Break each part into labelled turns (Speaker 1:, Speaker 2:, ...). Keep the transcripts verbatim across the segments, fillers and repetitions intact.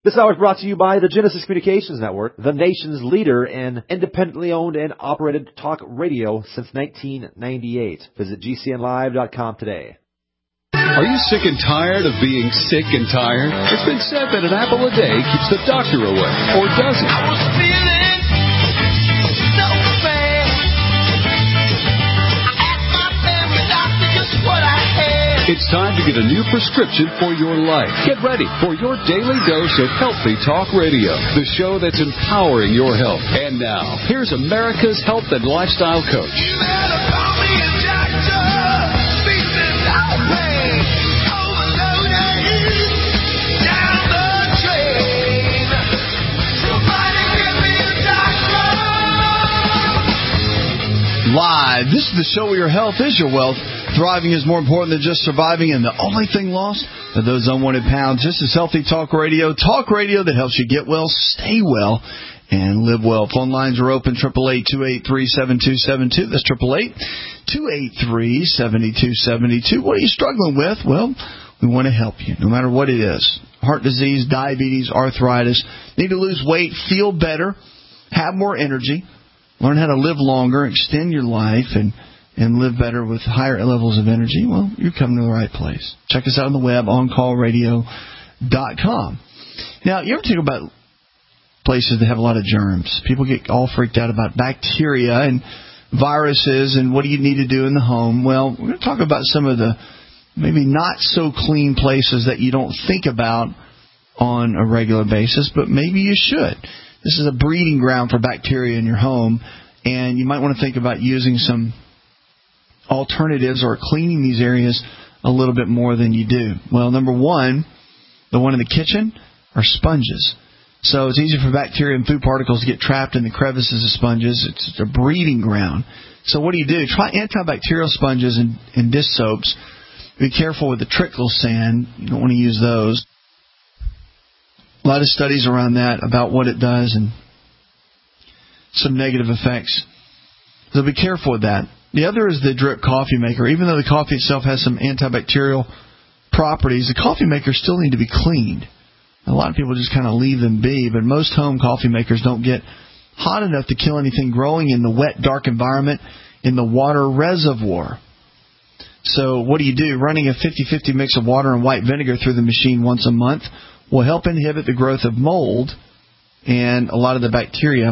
Speaker 1: This hour is brought to you by the Genesis Communications Network, the nation's leader in independently owned and operated talk radio since nineteen ninety-eight. Visit G C N live dot com today.
Speaker 2: Are you sick and tired of being sick and tired? It's been said that an apple a day keeps the doctor away, or does it?
Speaker 3: I was feeling so bad. I asked my family doctor just what I had.
Speaker 2: It's time to get a new prescription for your life. Get ready for your daily dose of Healthy Talk Radio, the show that's empowering your health. And now, here's America's health and lifestyle coach.
Speaker 3: You better call me a doctor. Beat the dog pain. Overloaded. Down the drain. Somebody give me a doctor.
Speaker 4: Live. This is the show where your health is your wealth. Thriving is more important than just surviving, and the only thing lost are those unwanted pounds. This is Healthy Talk Radio, talk radio that helps you get well, stay well, and live well. Phone lines are open, eight eight eight, two eight three, seven two seven two. That's eight eight eight, two eight three, seven two seven two. What are you struggling with? Well, we want to help you, no matter what it is. Heart disease, diabetes, arthritis. Need to lose weight, feel better, have more energy, learn how to live longer, extend your life, and and live better with higher levels of energy, well, you're coming to the right place. Check us out on the web, on call radio dot com. Now, you ever think about places that have a lot of germs? People get all freaked out about bacteria and viruses and what do you need to do in the home. Well, we're going to talk about some of the maybe not so clean places that you don't think about on a regular basis, but maybe you should. This is a breeding ground for bacteria in your home, and you might want to think about using some alternatives or cleaning these areas a little bit more than you do. Well, number one, the one in the kitchen, are sponges. So it's easy for bacteria and food particles to get trapped in the crevices of sponges. It's a breeding ground. So what do you do? Try antibacterial sponges and, and dish soaps. Be careful with the trickle sand. You don't want to use those. A lot of studies around that about what it does and some negative effects. So be careful with that. The other is the drip coffee maker. Even though the coffee itself has some antibacterial properties, the coffee makers still need to be cleaned. A lot of people just kind of leave them be, but most home coffee makers don't get hot enough to kill anything growing in the wet, dark environment in the water reservoir. So what do you do? Running a fifty-fifty mix of water and white vinegar through the machine once a month will help inhibit the growth of mold and a lot of the bacteria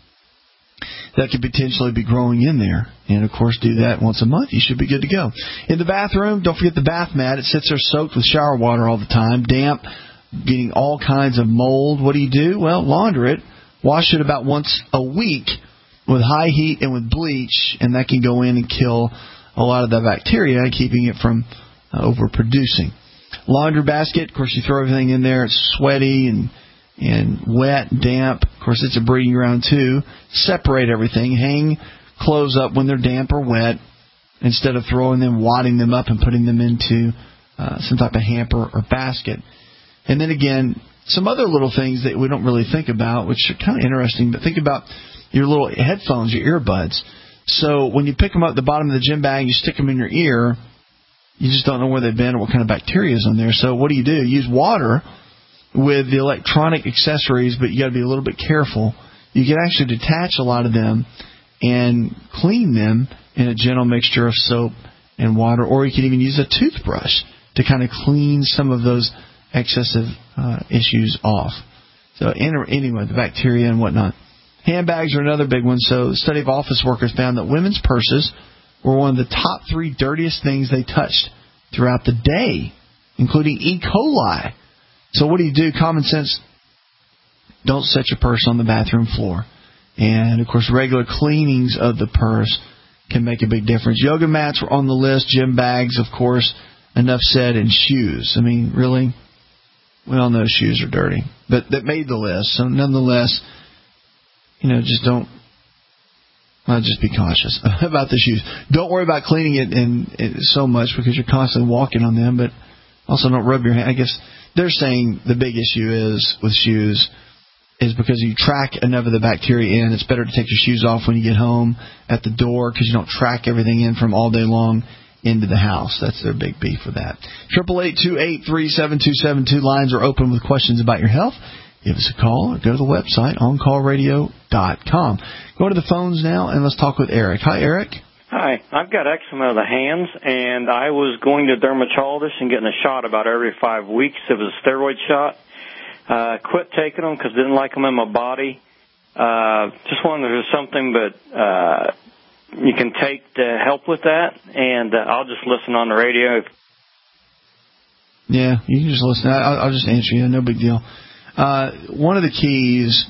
Speaker 4: that could potentially be growing in there. And, of course, do that once a month. You should be good to go. In the bathroom, don't forget the bath mat. It sits there soaked with shower water all the time, damp, getting all kinds of mold. What do you do? Well, launder it. Wash it about once a week with high heat and with bleach, and that can go in and kill a lot of the bacteria, keeping it from uh, overproducing. Laundry basket, of course, you throw everything in there. It's sweaty and and wet, damp. Of course, it's a breeding ground, too. Separate everything. Hang clothes up when they're damp or wet instead of throwing them, wadding them up, and putting them into uh, some type of hamper or basket. And then, again, some other little things that we don't really think about, which are kind of interesting, but think about your little headphones, your earbuds. So when you pick them up at the bottom of the gym bag and you stick them in your ear, you just don't know where they've been or what kind of bacteria is on there. So what do you do? Use water with the electronic accessories, but you got to be a little bit careful. You can actually detach a lot of them and clean them in a gentle mixture of soap and water, or you can even use a toothbrush to kind of clean some of those excessive uh, issues off. So anyway, the bacteria and whatnot. Handbags are another big one. So the study of office workers found that women's purses were one of the top three dirtiest things they touched throughout the day, including E. coli. So what do you do? Common sense, don't set your purse on the bathroom floor. And, of course, regular cleanings of the purse can make a big difference. Yoga mats were on the list. Gym bags, of course, enough said, and shoes. I mean, really, we all know shoes are dirty. But that made the list. So, nonetheless, you know, just don't, well, just be cautious about the shoes. Don't worry about cleaning it in, in so much because you're constantly walking on them, but also don't rub your hand. I guess they're saying the big issue is with shoes is because you track enough of the bacteria in. It's better to take your shoes off when you get home at the door because you don't track everything in from all day long into the house. That's their big beef with that. eight eight eight, two eight three, seven two seven two. Lines are open with questions about your health. give us a call or go to the website, on call radio dot com. Go to the phones now, and let's talk with Eric. Hi, Eric.
Speaker 5: Hi. I've got eczema of the hands, and I was going to a dermatologist and getting a shot about every five weeks. It was a steroid shot. Uh, quit taking them because I didn't like them in my body. Uh, just wondered if there's something but uh, you can take to help with that, and uh, I'll just listen on the radio.
Speaker 4: Yeah, you can just listen. I'll, I'll just answer you. No big deal. Uh, one of the keys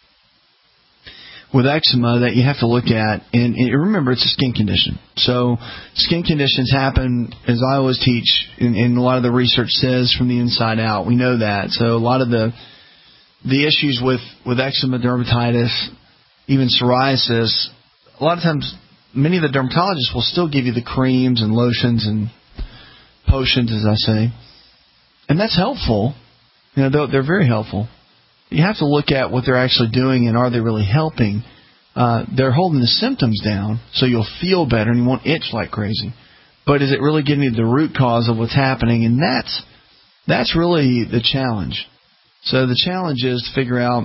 Speaker 4: with eczema that you have to look at, and, and remember, it's a skin condition. So skin conditions happen, as I always teach, and, and a lot of the research says, from the inside out. We know that. So a lot of the the issues with, with eczema, dermatitis, even psoriasis, a lot of times many of the dermatologists will still give you the creams and lotions and potions, as I say. And that's helpful. You know, they're, they're very helpful. You have to look at what they're actually doing and are they really helping. Uh, they're holding the symptoms down so you'll feel better and you won't itch like crazy. But is it really getting to the root cause of what's happening? And that's that's really the challenge. So the challenge is to figure out,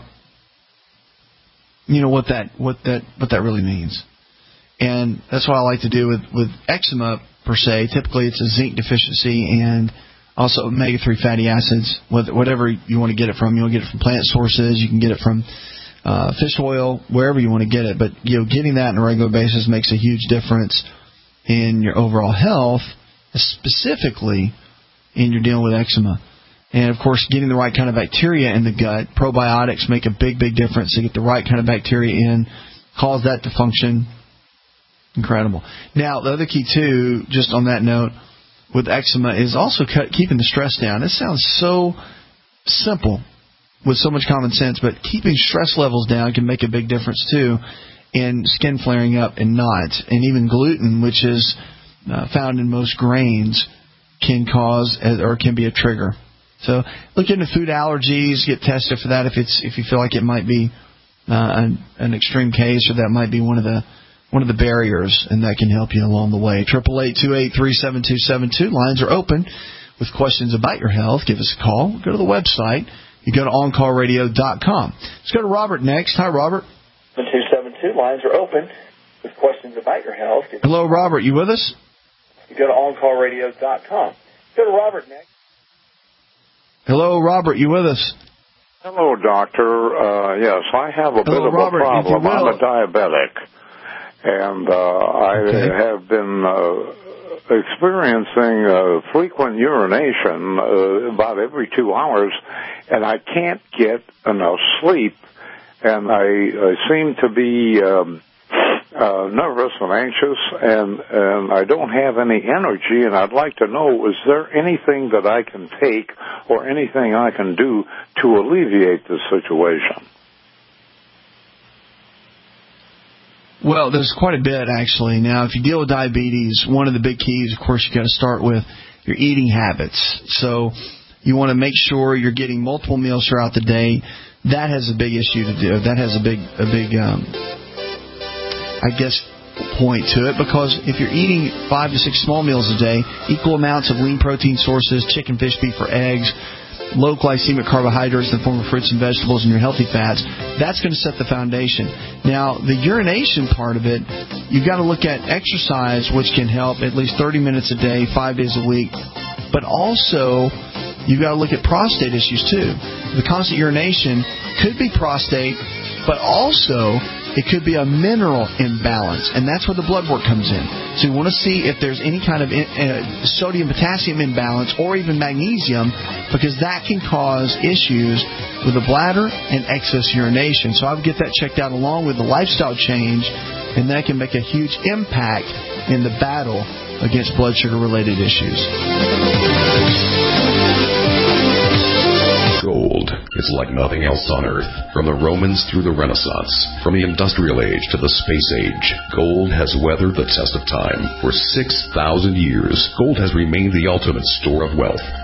Speaker 4: you know, what that what that what that really means. And that's what I like to do with, with eczema per se. Typically it's a zinc deficiency and also omega three fatty acids, whatever you want to get it from. You want to get it from plant sources. You can get it from uh, fish oil, wherever you want to get it. But, you know, getting that on a regular basis makes a huge difference in your overall health, specifically in your dealing with eczema. And, of course, getting the right kind of bacteria in the gut. Probiotics make a big, big difference to get the right kind of bacteria in, cause that to function. Incredible. Now, the other key, too, just on that note, with eczema is also cut, keeping the stress down. This sounds so simple with so much common sense, but keeping stress levels down can make a big difference, too, in skin flaring up and not. And even gluten, which is uh, found in most grains, can cause or can be a trigger. So look into food allergies, get tested for that if it's if you feel like it might be uh, an, an extreme case, or that might be one of the one of the barriers, and that can help you along the way. Triple eight two eight three seven two seven two. Lines are open with questions about your health. Give us a call. Go to the website. You go to on call radio dot com. Let's go to Robert next. Hi, Robert.
Speaker 6: two seven two. Lines are open with questions about your health.
Speaker 4: Hello, Robert. You with us?
Speaker 6: You go to on call radio dot com. Go to Robert next.
Speaker 4: Hello, Robert. You with us?
Speaker 7: Hello, Doctor. Uh, yes, I have a
Speaker 4: Hello,
Speaker 7: bit of
Speaker 4: Robert,
Speaker 7: a problem.
Speaker 4: if you will.
Speaker 7: I'm a diabetic. And uh, I
Speaker 4: Okay.
Speaker 7: have been uh, experiencing uh, frequent urination uh, about every two hours, and I can't get enough sleep. And I, I seem to be um, uh, nervous and anxious, and, and I don't have any energy. And I'd like to know, is there anything that I can take or anything I can do to alleviate this situation?
Speaker 4: Well, there's quite a bit, actually. Now, if you deal with diabetes, one of the big keys, of course, you've got to start with your eating habits. So you want to make sure you're getting multiple meals throughout the day. That has a big issue to do. That has a big, a big, um, I guess, point to it. Because if you're eating five to six small meals a day, equal amounts of lean protein sources, chicken, fish, beef, or eggs, low glycemic carbohydrates in the form of fruits and vegetables, and your healthy fats, that's going to set the foundation. Now, the urination part of it, you've got to look at exercise, which can help at least thirty minutes a day, five days a week. But also, you've got to look at prostate issues, too. The constant urination could be prostate, but also it could be a mineral imbalance, and that's where the blood work comes in. So you want to see if there's any kind of in, uh, sodium-potassium imbalance or even magnesium, because that can cause issues with the bladder and excess urination. So I would get that checked out along with the lifestyle change, and that can make a huge impact in the battle against blood sugar-related issues.
Speaker 8: Gold is like nothing else on Earth. From the Romans through the Renaissance, from the Industrial Age to the Space Age, gold has weathered the test of time. For six thousand years, gold has remained the ultimate store of wealth.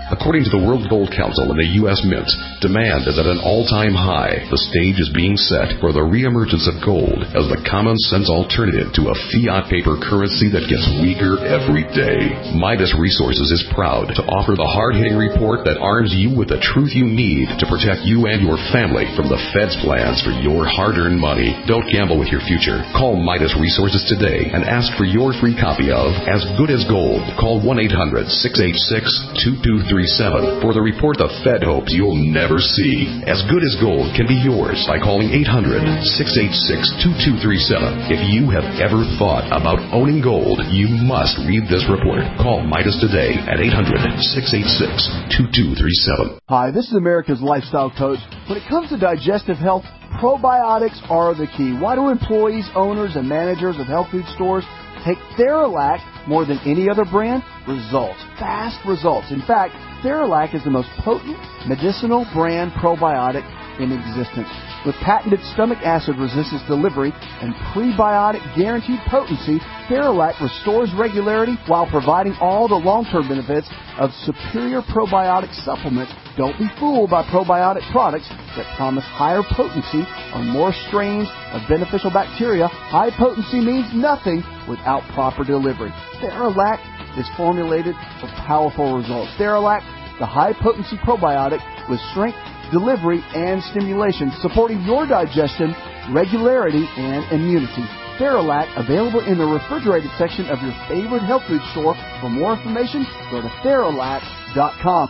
Speaker 8: According to the World Gold Council and the U S Mint, demand is at an all-time high. The stage is being set for the reemergence of gold as the common-sense alternative to a fiat paper currency that gets weaker every day. Midas Resources is proud to offer the hard-hitting report that arms you with the truth you need to protect you and your family from the Fed's plans for your hard-earned money. Don't gamble with your future. Call Midas Resources today and ask for your free copy of As Good as Gold. Call one eight hundred, six eight six, two two three seven for the report the Fed hopes you'll never see. As Good as Gold can be yours by calling eight hundred, six eight six, two two three seven. If you have ever thought about owning gold, you must read this report. Call Midas today at eight hundred, six eight six, two two three seven.
Speaker 4: Hi, this is America's Lifestyle Coach. When it comes to digestive health, probiotics are the key. Why do employees, owners, and managers of health food stores take Theralac more than any other brand? Results. Fast results. In fact, Theralac is the most potent medicinal brand probiotic in existence. With patented stomach acid resistance delivery and prebiotic guaranteed potency, Theralac restores regularity while providing all the long-term benefits of superior probiotic supplements. Don't be fooled by probiotic products that promise higher potency on more strains of beneficial bacteria. High potency means nothing without proper delivery. Theralac is formulated for powerful results. Theralac, the high-potency probiotic with strength, delivery, and stimulation, supporting your digestion, regularity, and immunity. Theralac, available in the refrigerated section of your favorite health food store. For more information, go to Theralac dot com.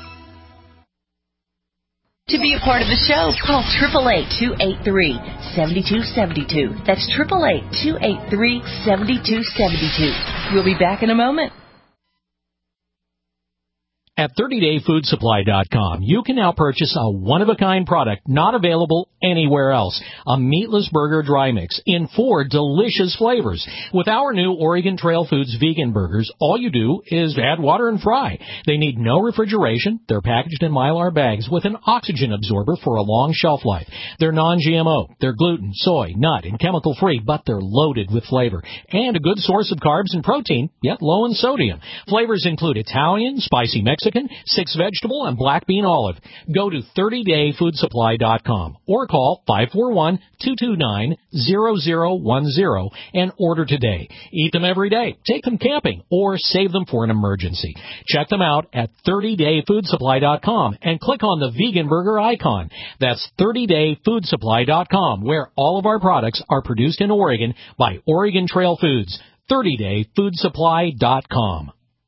Speaker 9: To be a part of the show, call eight eight eight, two eight three, seven two seven two. That's eight eight eight, two eight three, seven two seven two. We'll be back in a moment.
Speaker 10: At thirty day food supply dot com, you can now purchase a one-of-a-kind product not available anywhere else. A meatless burger dry mix in four delicious flavors. With our new Oregon Trail Foods vegan burgers, all you do is add water and fry. They need no refrigeration. They're packaged in Mylar bags with an oxygen absorber for a long shelf life. They're non-G M O. They're gluten, soy, nut, and chemical-free, but they're loaded with flavor. And a good source of carbs and protein, yet low in sodium. Flavors include Italian, spicy Mexican, Mexican, six vegetable, and black bean olive. Go to thirty day food supply dot com or call five four one, two two nine, zero zero one zero and order today. Eat them every day, take them camping, or save them for an emergency. Check them out at thirty day food supply dot com and click on the vegan burger icon. That's thirty day food supply dot com, where all of our products are produced in Oregon by Oregon Trail Foods. thirty day food supply dot com.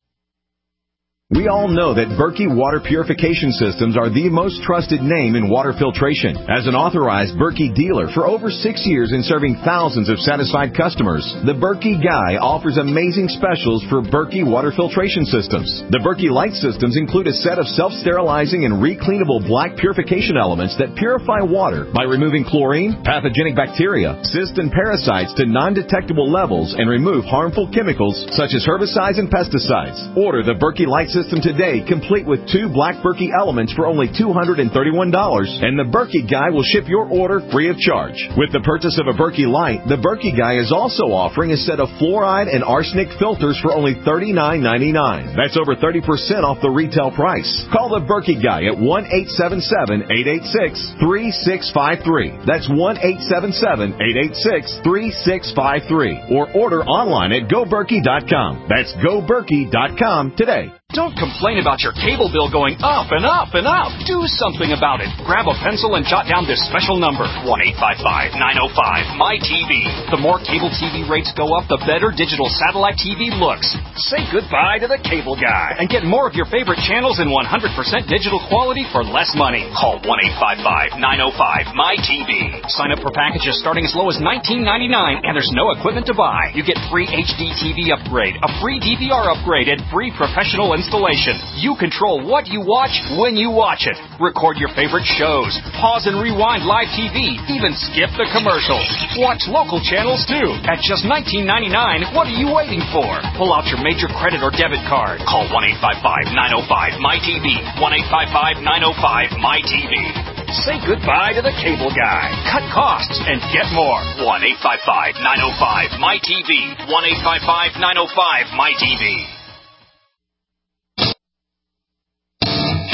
Speaker 11: We all know that Berkey Water Purification Systems are the most trusted name in water filtration. As an authorized Berkey dealer for over six years and serving thousands of satisfied customers, the Berkey Guy offers amazing specials for Berkey Water Filtration Systems. The Berkey Light Systems include a set of self-sterilizing and recleanable black purification elements that purify water by removing chlorine, pathogenic bacteria, cysts, and parasites to non-detectable levels and remove harmful chemicals such as herbicides and pesticides. Order the Berkey Light System today, complete with two black Berkey elements for only two hundred thirty-one dollars, and the Berkey Guy will ship your order free of charge. With the purchase of a Berkey Light, the Berkey Guy is also offering a set of fluoride and arsenic filters for only thirty-nine ninety-nine. That's over thirty percent off the retail price. Call the Berkey Guy at one eight seven seven, eight eight six, three six five three. That's one eight seven seven, eight eight six, three six five three. Or order online at go berkey dot com. That's go berkey dot com today.
Speaker 12: Don't complain about your cable bill going up and up and up. Do something about it. Grab a pencil and jot down this special number, one eight five five, nine oh five, M Y T V. The more cable T V rates go up, the better digital satellite T V looks. Say goodbye to the cable guy and get more of your favorite channels in one hundred percent digital quality for less money. Call one eight five five, nine oh five, M Y T V. Sign up for packages starting as low as nineteen ninety-nine, and there's no equipment to buy. You get free H D T V upgrade, a free D V R upgrade, and free professional installation. You control what you watch when you watch it. Record your favorite shows. Pause and rewind live T V. Even skip the commercials. Watch local channels too. At just nineteen ninety-nine, what are you waiting for? Pull out your major credit or debit card. Call one eight five five, nine oh five, M Y T V. one eight five five, nine oh five, M Y T V. Say goodbye to the cable guy. Cut costs and get more. one eight five five, nine oh five, M Y T V. one eight five five, nine oh five, M Y T V.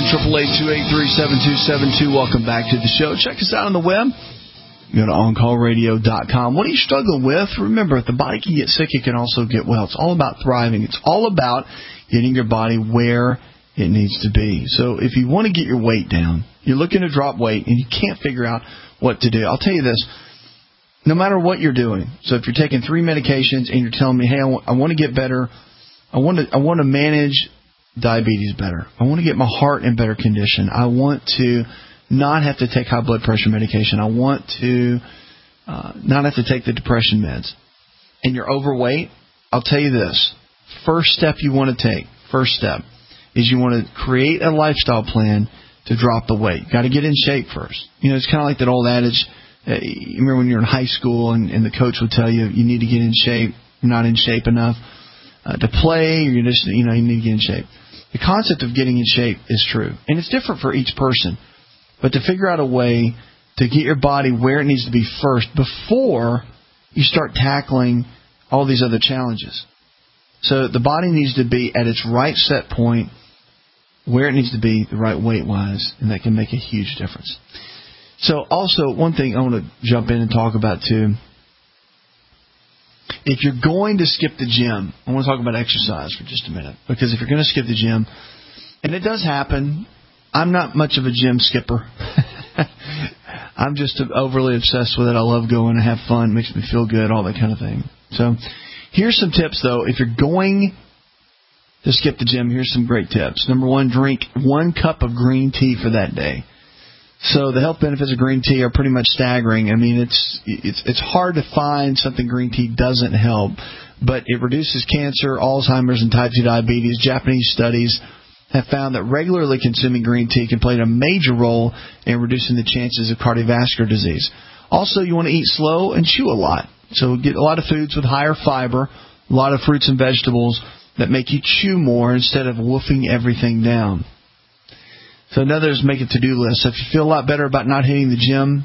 Speaker 4: eight eight two eight three seven two seven two. Welcome back to the show. Check us out on the web. Go to on call radio dot com. What are you struggling with? Remember, if the body can get sick, it can also get well. It's all about thriving. It's all about getting your body where it needs to be. So if you want to get your weight down, you're looking to drop weight, and you can't figure out what to do, I'll tell you this. No matter what you're doing, so if you're taking three medications and you're telling me, hey, I want, I want to get better, I want to, I want to manage diabetes better, I want to get my heart in better condition, I want to not have to take high blood pressure medication, I want to uh, not have to take the depression meds, and you're overweight, I'll tell you this. First step you want to take, first step, is you want to create a lifestyle plan to drop the weight. Got to get in shape first. You know, it's kind of like that old adage. Uh, you remember when you're in high school and, and the coach would tell you you need to get in shape. You're not in shape enough uh, to play. You're just, you know, you need to get in shape. The concept of getting in shape is true, and it's different for each person. But to figure out a way to get your body where it needs to be first before you start tackling all these other challenges. So the body needs to be at its right set point, where it needs to be, the right weight-wise, and that can make a huge difference. So also, one thing I want to jump in and talk about, too. If you're going to skip the gym, I want to talk about exercise for just a minute. Because if you're going to skip the gym, and it does happen, I'm not much of a gym skipper. I'm just overly obsessed with it. I love going. I have fun. It makes me feel good, all that kind of thing. So here's some tips, though. If you're going to skip the gym, here's some great tips. Number one, drink one cup of green tea for that day. So the health benefits of green tea are pretty much staggering. I mean, it's it's it's hard to find something green tea doesn't help, but it reduces cancer, Alzheimer's, and type two diabetes. Japanese studies have found that regularly consuming green tea can play a major role in reducing the chances of cardiovascular disease. Also, you want to eat slow and chew a lot. So get a lot of foods with higher fiber, a lot of fruits and vegetables that make you chew more instead of wolfing everything down. So another is make a to-do list. So if you feel a lot better about not hitting the gym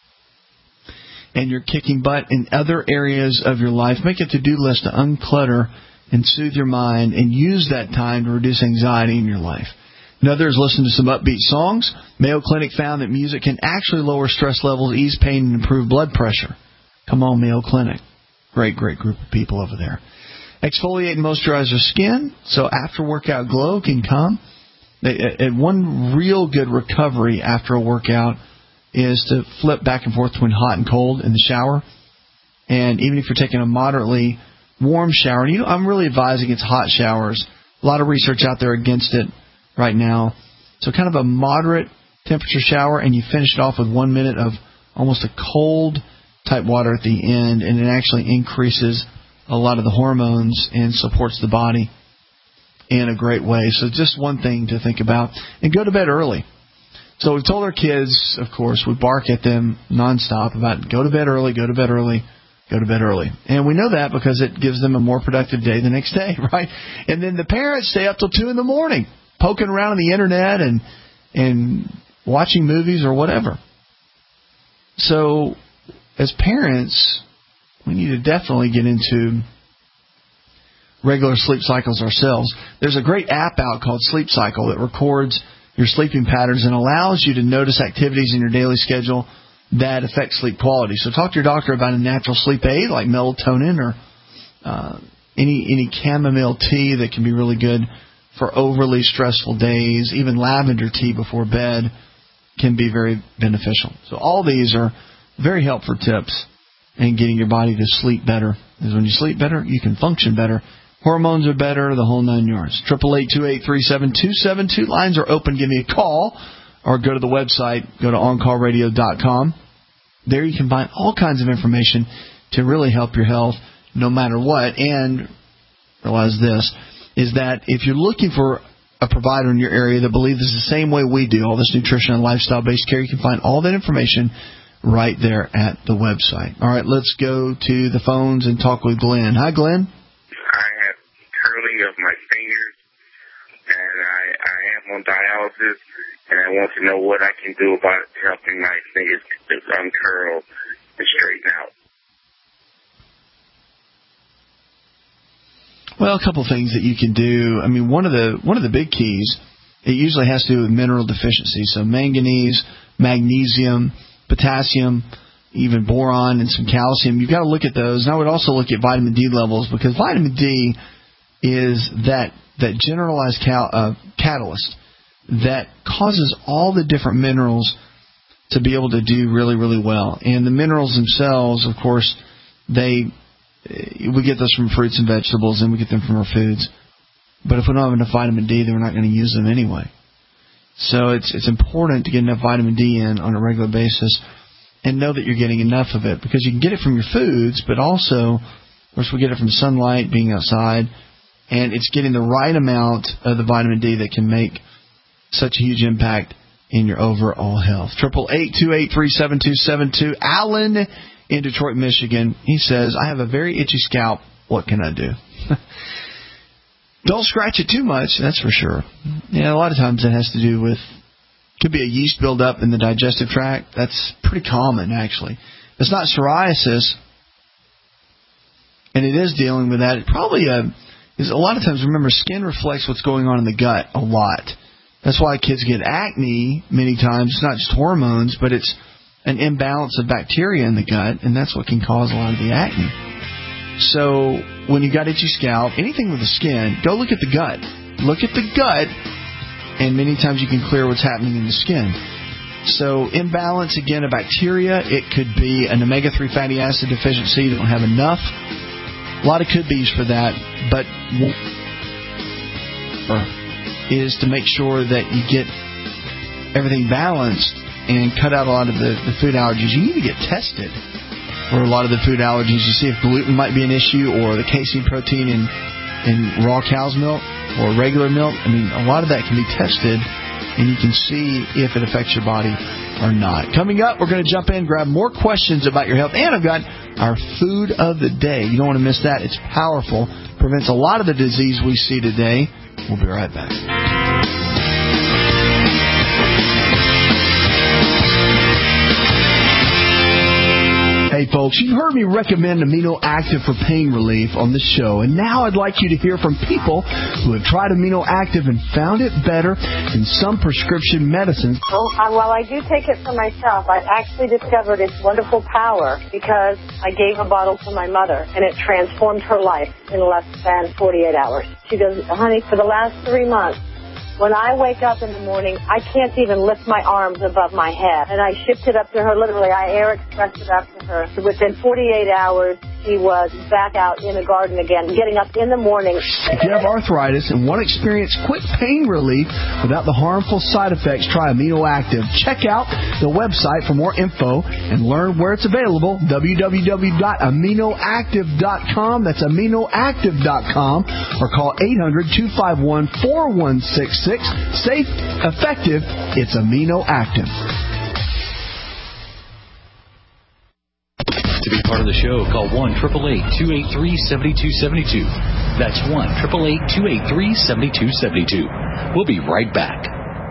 Speaker 4: and you're kicking butt in other areas of your life, make a to-do list to unclutter and soothe your mind and use that time to reduce anxiety in your life. Another is listen to some upbeat songs. Mayo Clinic found that music can actually lower stress levels, ease pain, and improve blood pressure. Come on, Mayo Clinic. Great, great group of people over there. Exfoliate and moisturize your skin so after workout glow can come. And one real good recovery after a workout is to flip back and forth between hot and cold in the shower. And even if you're taking a moderately warm shower, and you know, I'm really advising against hot showers. A lot of research out there against it right now. So kind of a moderate temperature shower, and you finish it off with one minute of almost a cold type water at the end, and it actually increases a lot of the hormones and supports the body in a great way. So just one thing to think about. And go to bed early. So we've told our kids, of course, we bark at them nonstop about go to bed early, go to bed early, go to bed early. And we know that because it gives them a more productive day the next day, right? And then the parents stay up till two in the morning, poking around on the internet and and watching movies or whatever. So as parents, we need to definitely get into regular sleep cycles ourselves. There's a great app out called Sleep Cycle that records your sleeping patterns and allows you to notice activities in your daily schedule that affect sleep quality. So talk to your doctor about a natural sleep aid like melatonin or uh, any any chamomile tea that can be really good for overly stressful days. Even lavender tea before bed can be very beneficial. So all these are very helpful tips in getting your body to sleep better. Because when you sleep better, you can function better. Hormones are better, the whole nine yards. eight eight eight, two eight three, seven two seven two. Lines are open. Give me a call or go to the website. Go to on call radio dot com. There you can find all kinds of information to really help your health no matter what. And realize this, is that if you're looking for a provider in your area that believes the same way we do, all this nutrition and lifestyle-based care, you can find all that information right there at the website. All right, let's go to the phones and talk with Glenn. Hi, Glenn.
Speaker 13: I have curling of my fingers, and I, I am on dialysis, and I want to know what I can do about helping my fingers uncurl and straighten out.
Speaker 4: Well, a couple things that you can do. I mean, one of the one of the big keys it usually has to do with mineral deficiency. So manganese, magnesium, potassium, even boron and some calcium. You've got to look at those. And I would also look at vitamin D levels, because vitamin D is that that generalized cal, uh, catalyst that causes all the different minerals to be able to do really, really well. And the minerals themselves, of course, they we get those from fruits and vegetables, and we get them from our foods. But if we don't have enough vitamin D, then we're not going to use them anyway. So it's it's important to get enough vitamin D in on a regular basis and know that you're getting enough of it, because you can get it from your foods, but also, of course, we get it from sunlight, being outside, and it's getting the right amount of the vitamin D that can make such a huge impact in your overall health. Triple eight two eight three seven two seven two. Alan in Detroit, Michigan. He says, "I have a very itchy scalp. What can I do?" Don't scratch it too much, that's for sure. Yeah, a lot of times it has to do with, could be a yeast buildup in the digestive tract. That's pretty common, actually. It's not psoriasis, and it is dealing with that. It probably uh, is a lot of times, remember, skin reflects what's going on in the gut a lot. That's why kids get acne many times. It's not just hormones, but it's an imbalance of bacteria in the gut, and that's what can cause a lot of the acne. So when you got itchy scalp, anything with the skin, go look at the gut. Look at the gut, and many times you can clear what's happening in the skin. So imbalance, again, of bacteria. It could be an omega three fatty acid deficiency. You don't have enough. A lot of could be's for that, but is to make sure that you get everything balanced and cut out a lot of the, the food allergies. You need to get tested for a lot of the food allergies. You see if gluten might be an issue, or the casein protein in, in raw cow's milk or regular milk. I mean, a lot of that can be tested, and you can see if it affects your body or not. Coming up, we're going to jump in, grab more questions about your health, and I've got our food of the day. You don't want to miss that. It's powerful. Prevents a lot of the disease we see today. We'll be right back. Hey folks, you've heard me recommend Amino Active for pain relief on this show, and now I'd like you to hear from people who have tried Amino Active and found it better than some prescription medicines.
Speaker 14: Well, uh, while I do take it for myself, I actually discovered its wonderful power because I gave a bottle to my mother, and it transformed her life in less than forty-eight hours. She goes, honey, for the last three months, when I wake up in the morning, I can't even lift my arms above my head. And I shipped it up to her, literally, I air expressed it up to her. So within forty-eight hours, she was back out in the garden again, getting up in the morning.
Speaker 4: If you have arthritis and want to experience quick pain relief without the harmful side effects, try Amino Active. Check out the website for more info and learn where it's available, w w w dot amino active dot com. That's amino active dot com, or call eight hundred two five one four one six six. Safe, effective, it's Amino Active.
Speaker 15: To be part of the show, call one eight eight eight, two eight three, seven two seven two. That's one eight eight eight, two eight three, seven two seven two. We'll be right back.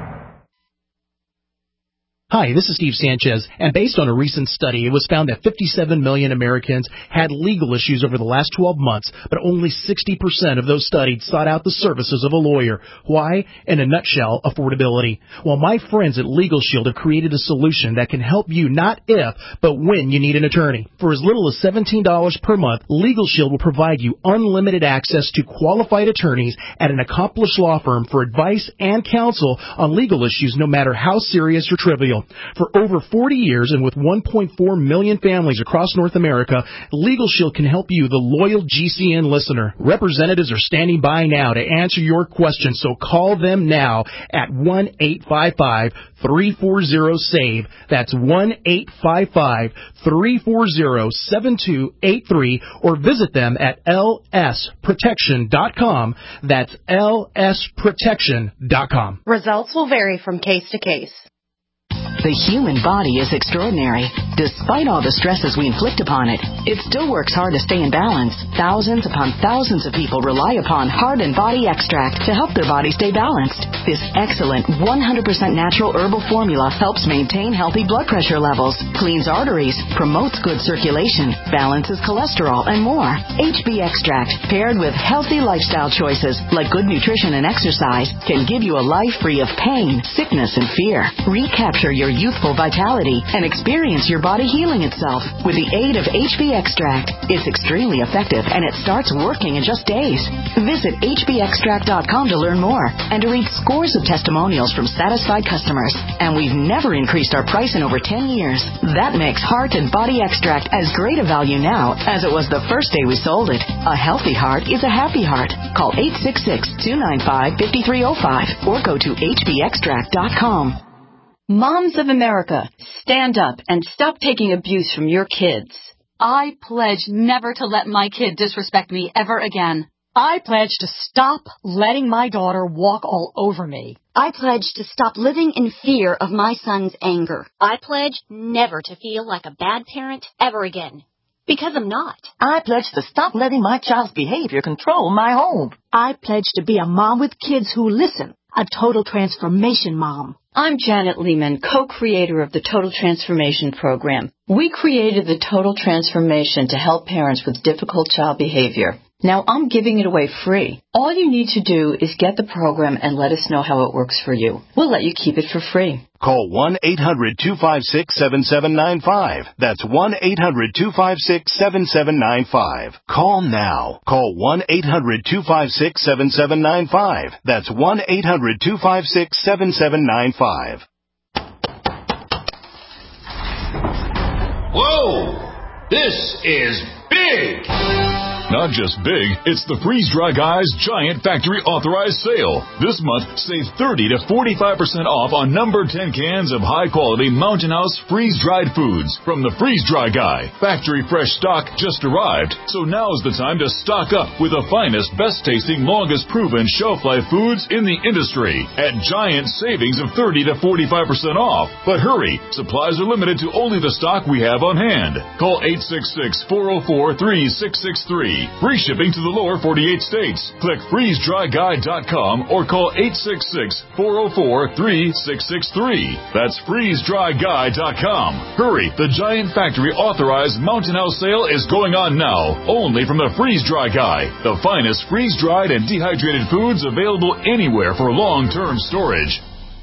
Speaker 16: Hi, this is Steve Sanchez, and based on a recent study, it was found that fifty-seven million Americans had legal issues over the last twelve months, but only sixty percent of those studied sought out the services of a lawyer. Why? In a nutshell, affordability. Well, my friends at Legal Shield have created a solution that can help you not if, but when you need an attorney. For as little as seventeen dollars per month, Legal Shield will provide you unlimited access to qualified attorneys at an accomplished law firm for advice and counsel on legal issues, no matter how serious or trivial. For over forty years and with one point four million families across North America, Legal Shield can help you, the loyal G C N listener. Representatives are standing by now to answer your questions, so call them now at one eight five five, three four zero, SAVE. That's one eight five five, three four zero, seven two eight three, or visit them at L S protection dot com. That's L S protection dot com.
Speaker 17: Results will vary from case to case. The human body is extraordinary. Despite all the stresses we inflict upon it, it still works hard to stay in balance. Thousands upon thousands of people rely upon Heart and Body Extract to help their body stay balanced. This excellent one hundred percent natural herbal formula helps maintain healthy blood pressure levels, cleans arteries, promotes good circulation, balances cholesterol, and more. H B Extract, paired with healthy lifestyle choices like good nutrition and exercise, can give you a life free of pain, sickness, and fear. Recapture your youthful vitality and experience your body healing itself with the aid of H B Extract. It's extremely effective and it starts working in just days. Visit H B extract dot com to learn more and to read scores of testimonials from satisfied customers. And we've never increased our price in over ten years. That makes Heart and Body Extract as great a value now as it was the first day we sold it. A healthy heart is a happy heart. Call eight six six, two nine five, five three zero five or go to H B extract dot com.
Speaker 18: Moms of America, stand up and stop taking abuse from your kids.
Speaker 19: I pledge never to let my kid disrespect me ever again.
Speaker 20: I pledge to stop letting my daughter walk all over me.
Speaker 21: I pledge to stop living in fear of my son's anger.
Speaker 22: I pledge never to feel like a bad parent ever again. Because I'm not.
Speaker 23: I pledge to stop letting my child's behavior control my home.
Speaker 24: I pledge to be a mom with kids who listen. A total transformation mom.
Speaker 18: I'm Janet Lehman, co-creator of the Total Transformation Program. We created the Total Transformation to help parents with difficult child behavior. Now I'm giving it away free. All you need to do is get the program and let us know how it works for you. We'll let you keep it for free.
Speaker 25: Call one eight hundred, two five six, seven seven nine five. That's one eight hundred, two five six, seven seven nine five. Call now. Call one eight hundred, two five six, seven seven nine five. That's one eight hundred, two five six, seven seven nine five.
Speaker 26: Whoa! This is big!
Speaker 27: Not just big, it's the Freeze Dry Guy's Giant Factory Authorized Sale. This month, save thirty to forty-five percent off on number ten cans of high-quality Mountain House freeze-dried foods from the Freeze Dry Guy. Factory fresh stock just arrived, so now's the time to stock up with the finest, best-tasting, longest-proven shelf-life foods in the industry at giant savings of thirty to forty-five percent off. But hurry, supplies are limited to only the stock we have on hand. Call eight six six, four oh four, three six six three. Free shipping to the lower forty-eight states. Click freeze dry guy dot com or call eight six six, four oh four, three six six three. That's freeze dry guy dot com. Hurry, the Giant Factory Authorized Mountain House sale is going on now, only from the Freeze Dry Guy, the finest freeze-dried and dehydrated foods available anywhere for long-term storage.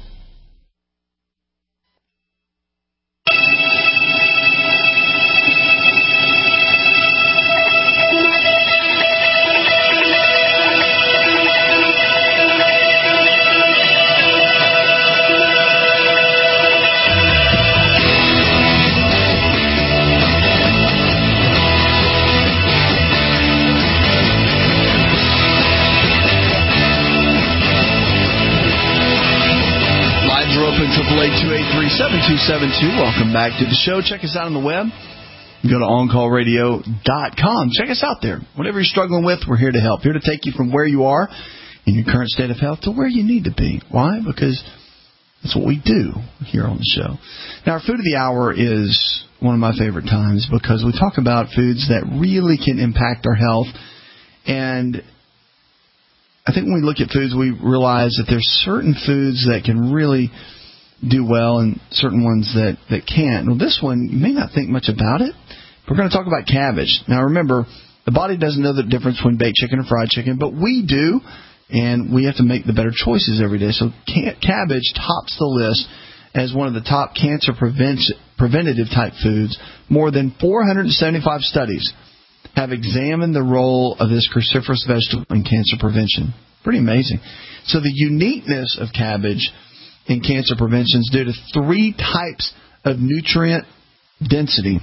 Speaker 4: seven two seven two. Welcome back to the show. Check us out on the web. Go to on call radio dot com. Check us out there. Whatever you're struggling with, we're here to help. Here to take you from where you are in your current state of health to where you need to be. Why? Because that's what we do here on the show. Now, our food of the hour is one of my favorite times because we talk about foods that really can impact our health. And I think when we look at foods, we realize that there's certain foods that can really do well and certain ones that, that can't. Well, this one, you may not think much about it. We're going to talk about cabbage. Now, remember, the body doesn't know the difference between baked chicken and fried chicken, but we do, and we have to make the better choices every day. So cabbage tops the list as one of the top cancer prevention, preventative type foods. More than four hundred seventy-five studies have examined the role of this cruciferous vegetable in cancer prevention. Pretty amazing. So the uniqueness of cabbage in cancer prevention is due to three types of nutrient density.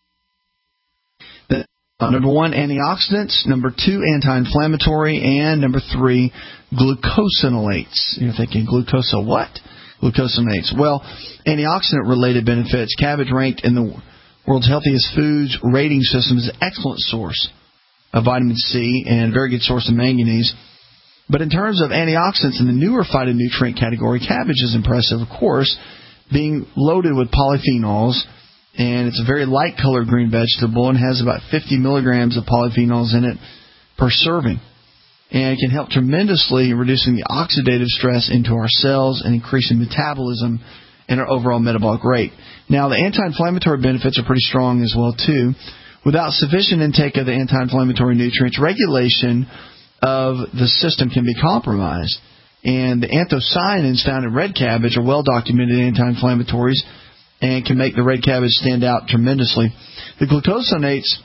Speaker 4: The, uh, number one, antioxidants. Number two, anti-inflammatory. And number three, glucosinolates. You're thinking, glucosa what? Glucosinolates. Well, antioxidant-related benefits. Cabbage ranked in the world's healthiest foods rating system is an excellent source of vitamin C and a very good source of manganese. But in terms of antioxidants in the newer phytonutrient category, cabbage is impressive, of course, being loaded with polyphenols, and it's a very light-colored green vegetable and has about fifty milligrams of polyphenols in it per serving. And it can help tremendously in reducing the oxidative stress into our cells and increasing metabolism and our overall metabolic rate. Now, the anti-inflammatory benefits are pretty strong as well, too. Without sufficient intake of the anti-inflammatory nutrients, regulation of the system can be compromised. And the anthocyanins found in red cabbage are well-documented anti-inflammatories and can make the red cabbage stand out tremendously. The glucosinates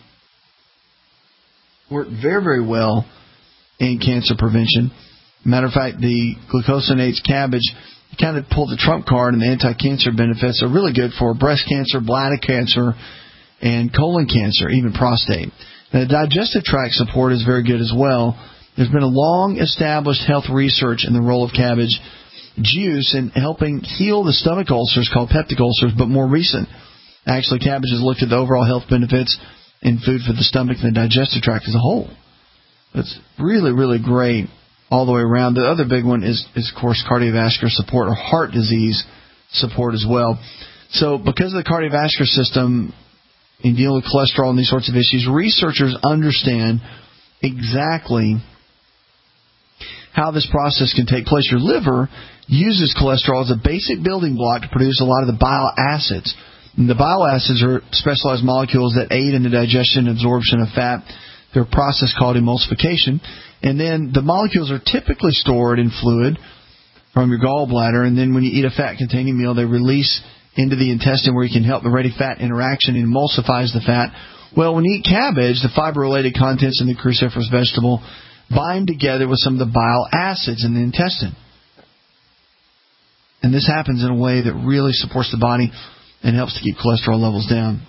Speaker 4: work very, very well in cancer prevention. Matter of fact, the glucosinates cabbage kind of pull the trump card, and the anti-cancer benefits are really good for breast cancer, bladder cancer, and colon cancer, even prostate. Now, the digestive tract support is very good as well. There's been a long-established health research in the role of cabbage juice in helping heal the stomach ulcers called peptic ulcers, but more recent. Actually, cabbage has looked at the overall health benefits in food for the stomach and the digestive tract as a whole. It's really, really great all the way around. The other big one is, is, of course, cardiovascular support or heart disease support as well. So because of the cardiovascular system in dealing with cholesterol and these sorts of issues, researchers understand exactly how this process can take place. Your liver uses cholesterol as a basic building block to produce a lot of the bile acids. And the bile acids are specialized molecules that aid in the digestion and absorption of fat. They're a process called emulsification. And then the molecules are typically stored in fluid from your gallbladder, and then when you eat a fat-containing meal, they release into the intestine where you can help the ready fat interaction and emulsifies the fat. Well, when you eat cabbage, the fiber-related contents in the cruciferous vegetable bind together with some of the bile acids in the intestine. And this happens in a way that really supports the body and helps to keep cholesterol levels down.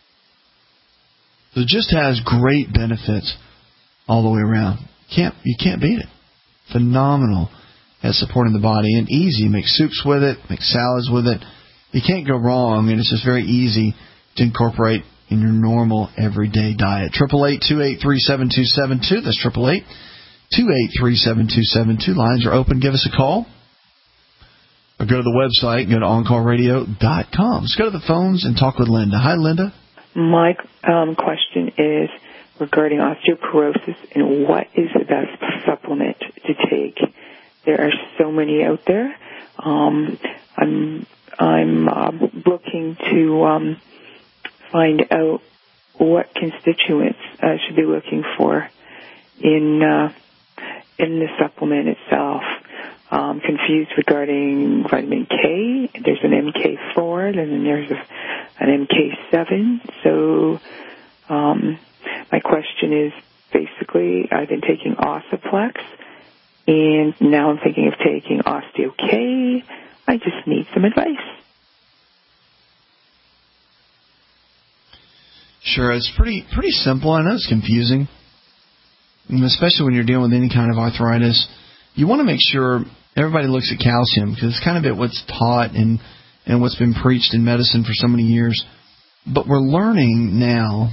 Speaker 4: So it just has great benefits all the way around. Can't you can't beat it. Phenomenal at supporting the body, and easy. Make soups with it, make salads with it. You can't go wrong, and it's just very easy to incorporate in your normal everyday diet. Triple eight two eight three seven two seven two. That's triple eight two eight three seven two seven two. Lines are open. Give us a call, or go to the website. Go to on call radio dot com. Let's go to the phones and talk with Linda. Hi, Linda.
Speaker 1: My um, question is regarding osteoporosis and what is the best supplement to take. There are so many out there. Um, I'm I'm uh, looking to um, find out what constituents I should be looking for in uh, in the supplement itself. Um, confused regarding vitamin K. There's an M K four, and then there's a, an M K seven. So um, my question is, basically, I've been taking Ossiplex, and now I'm thinking of taking Osteo-K. I just need some advice.
Speaker 4: Sure, it's pretty pretty simple. I know it's confusing, and especially when you're dealing with any kind of arthritis. You want to make sure everybody looks at calcium, because it's kind of bit what's taught and, and what's been preached in medicine for so many years. But we're learning now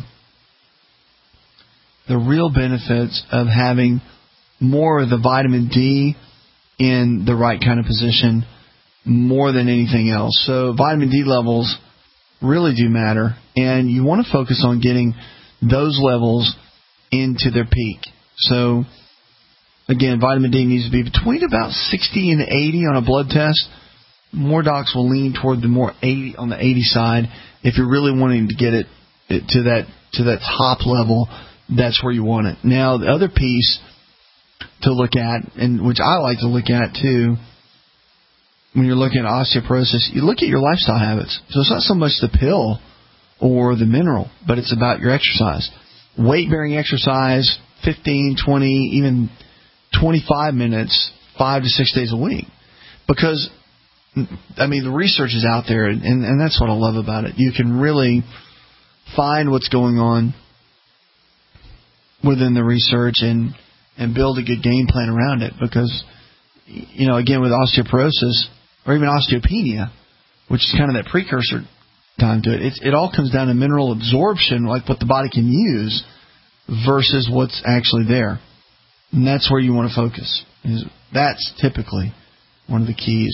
Speaker 4: the real benefits of having more of the vitamin D in the right kind of position more than anything else. So vitamin D levels really do matter, and you want to focus on getting those levels into their peak. So again, vitamin D needs to be between about sixty and eighty on a blood test. More docs will lean toward the more eighty on the eighty side. If you're really wanting to get it, it to that to that top level, that's where you want it. Now, the other piece to look at, and which I like to look at too, when you're looking at osteoporosis, you look at your lifestyle habits. So it's not so much the pill or the mineral, but it's about your exercise. Weight-bearing exercise, fifteen, twenty, even twenty-five minutes, five to six days a week. Because, I mean, the research is out there, and, and that's what I love about it. You can really find what's going on within the research and, and build a good game plan around it. Because, you know, again, with osteoporosis, or even osteopenia, which is kind of that precursor time to it, it, it all comes down to mineral absorption, like what the body can use, versus what's actually there. And that's where you want to focus. That's typically one of the keys.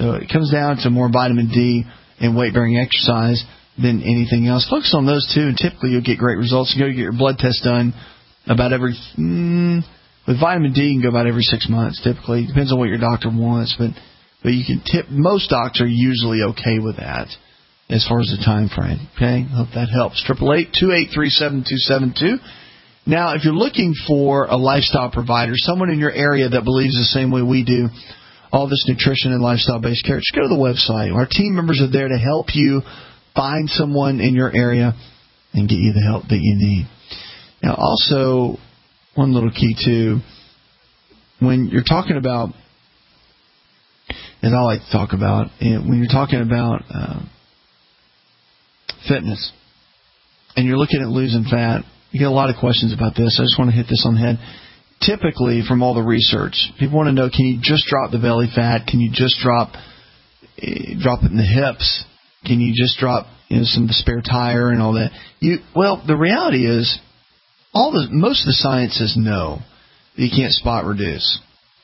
Speaker 4: So it comes down to more vitamin D and weight-bearing exercise than anything else. Focus on those two, and typically you'll get great results. You go to get your blood test done about every, mm, with vitamin D, you can go about every six months typically. It depends on what your doctor wants, but, but you can tip, most doctors are usually okay with that as far as the time frame. Okay? Hope that helps. eight eight eight, two eight three, seven two seven two. Now, if you're looking for a lifestyle provider, someone in your area that believes the same way we do, all this nutrition and lifestyle-based care, just go to the website. Our team members are there to help you find someone in your area and get you the help that you need. Now, also, one little key, too, when you're talking about, as I like to talk about, when you're talking about uh, fitness and you're looking at losing fat, you get a lot of questions about this. I just want to hit this on the head. Typically, from all the research, people want to know, can you just drop the belly fat? Can you just drop uh, drop it in the hips? Can you just drop, you know, some of the spare tire and all that? You well, the reality is, all the most of the science says no, you can't spot reduce.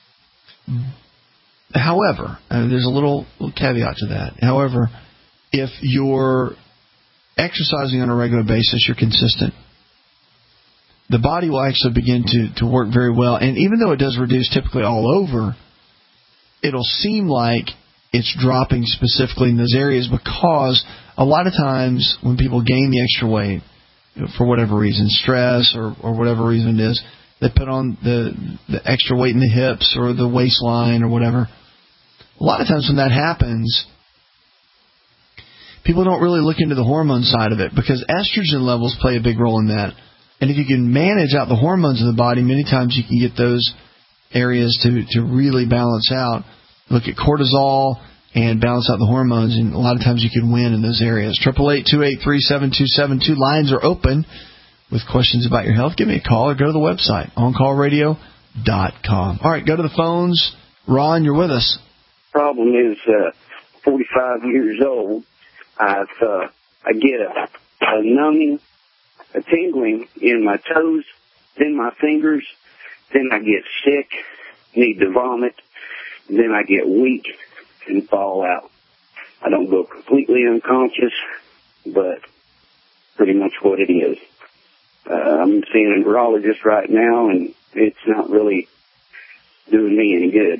Speaker 4: However, uh, there's a little, little caveat to that. However, if you're exercising on a regular basis, you're consistent, the body will actually begin to, to work very well. And even though it does reduce typically all over, it'll seem like it's dropping specifically in those areas, because a lot of times when people gain the extra weight, you know, for whatever reason, stress or, or whatever reason it is, they put on the, the extra weight in the hips or the waistline or whatever. A lot of times when that happens, people don't really look into the hormone side of it, because estrogen levels play a big role in that. And if you can manage out the hormones in the body, many times you can get those areas to, to really balance out. Look at cortisol and balance out the hormones, and a lot of times you can win in those areas. eight eight eight, two eight three, seven two seven two. Lines are open with questions about your health. Give me a call or go to the website, on call radio dot com. All right, go to the phones. Ron, you're with us.
Speaker 2: Problem is, uh, forty-five years old. I've, uh, I get a, a numbing, a tingling in my toes, then my fingers, then I get sick, need to vomit, then I get weak and fall out. I don't go completely unconscious, but pretty much what it is. Uh, I'm seeing a neurologist right now, and it's not really doing me any good.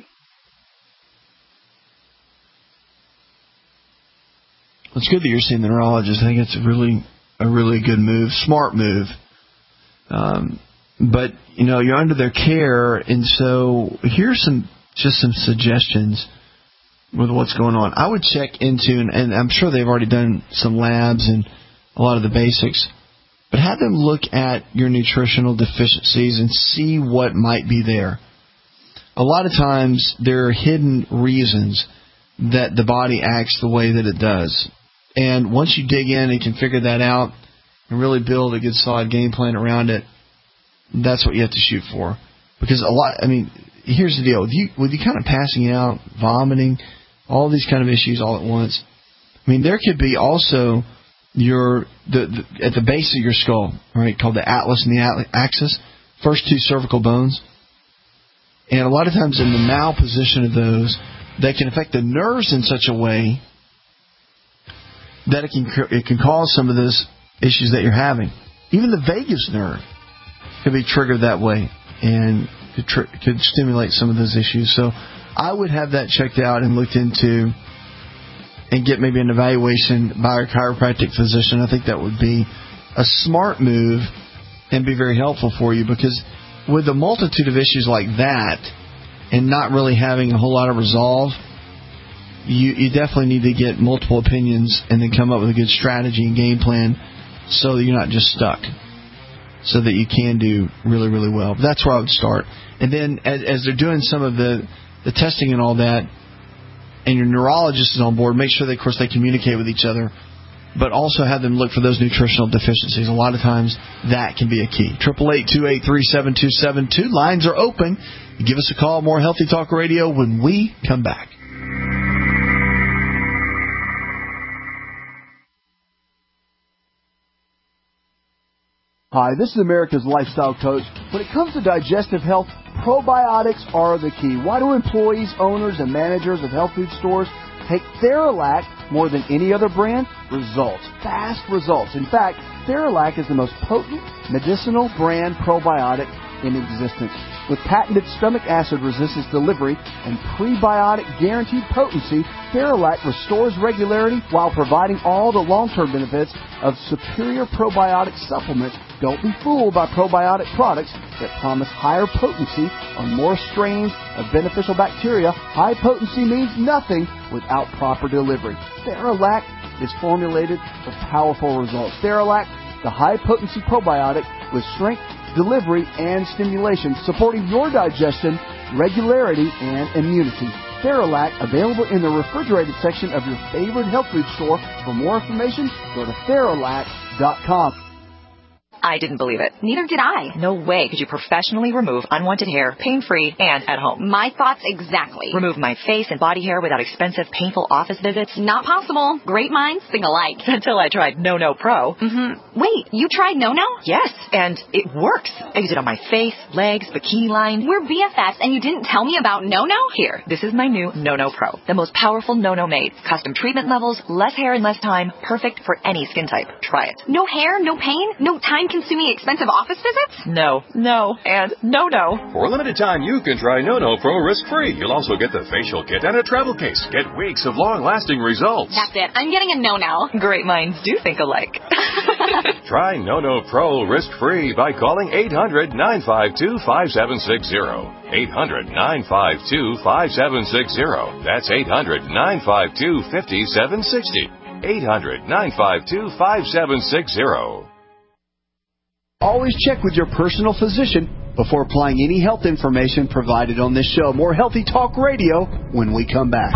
Speaker 4: It's good that you're seeing the neurologist. I think it's a really, a really good move, smart move. Um, but, you know, you're under their care, and so here's some, just some suggestions with what's going on. I would check into, and, and I'm sure they've already done some labs and a lot of the basics, but have them look at your nutritional deficiencies and see what might be there. A lot of times there are hidden reasons that the body acts the way that it does. And once you dig in and can figure that out and really build a good solid game plan around it, that's what you have to shoot for. Because a lot, I mean, here's the deal. With you, with you kind of passing out, vomiting, all these kind of issues all at once, I mean, there could be also your, the, the at the base of your skull, right, called the atlas and the axis, first two cervical bones. And a lot of times in the malposition of those, that can affect the nerves in such a way that it can it can cause some of those issues that you're having. Even the vagus nerve could be triggered that way and could, tr- could stimulate some of those issues. So I would have that checked out and looked into and get maybe an evaluation by a chiropractic physician. I think that would be a smart move and be very helpful for you, because with a multitude of issues like that and not really having a whole lot of resolve, you, you definitely need to get multiple opinions and then come up with a good strategy and game plan so that you're not just stuck, so that you can do really, really well. But that's where I would start. And then as, as they're doing some of the, the testing and all that, and your neurologist is on board, make sure that, of course, they communicate with each other, but also have them look for those nutritional deficiencies. A lot of times that can be a key. eight eight eight, two eight three, seven two seven two. Lines are open. Give us a call. More Healthy Talk Radio when we come back. Hi, this is America's Lifestyle Coach. When it comes to digestive health,
Speaker 3: Probiotics are the key. Why do employees, owners, and managers of health food stores take Theralac more than any other brand? Results. Fast results. In fact, Theralac is the most potent medicinal brand probiotic in existence. With patented stomach acid resistance delivery and prebiotic guaranteed potency, Theralac restores regularity while providing all the long-term benefits of superior probiotic supplements. Don't be fooled by probiotic products that promise higher potency on more strains of beneficial bacteria. High potency means nothing without proper delivery. Theralac is formulated for powerful results. Theralac, the high-potency probiotic with strength, delivery, and stimulation, supporting your digestion, regularity, and immunity. Theralac, available in the refrigerated section of your favorite health food store. For more information, go to Theralac dot com.
Speaker 5: I didn't believe it. Neither did I. No way could you professionally remove unwanted hair, pain-free, and at home. My thoughts exactly. Remove my face and body hair without expensive, painful office visits? Not possible. Great minds think alike. Until I tried No No Pro. Mm-hmm. Wait, you tried No No? Yes, and it works. I use it on my face, legs, bikini line. We're B F Fs, and you didn't tell me about No No? Here, this is my new No No Pro. The most powerful No No made. Custom treatment levels, less hair in less time. Perfect for any skin type. Try it.
Speaker 19: No hair, no pain, no time-consuming expensive office visits?
Speaker 5: No, no, and no, no.
Speaker 6: For a limited time, you can try No No Pro risk-free. You'll also get the facial kit and a travel case. Get weeks of long-lasting results.
Speaker 19: That's it. I'm getting a No No.
Speaker 5: Great minds do think alike.
Speaker 6: Try No No Pro risk-free by calling eight hundred, nine five two, five seven six zero. eight hundred, nine five two, five seven six zero. That's eight hundred, nine five two, five seven six zero. eight hundred, nine five two, five seven six zero.
Speaker 4: Always check with your personal physician before applying any health information provided on this show. More Healthy Talk Radio when we come back.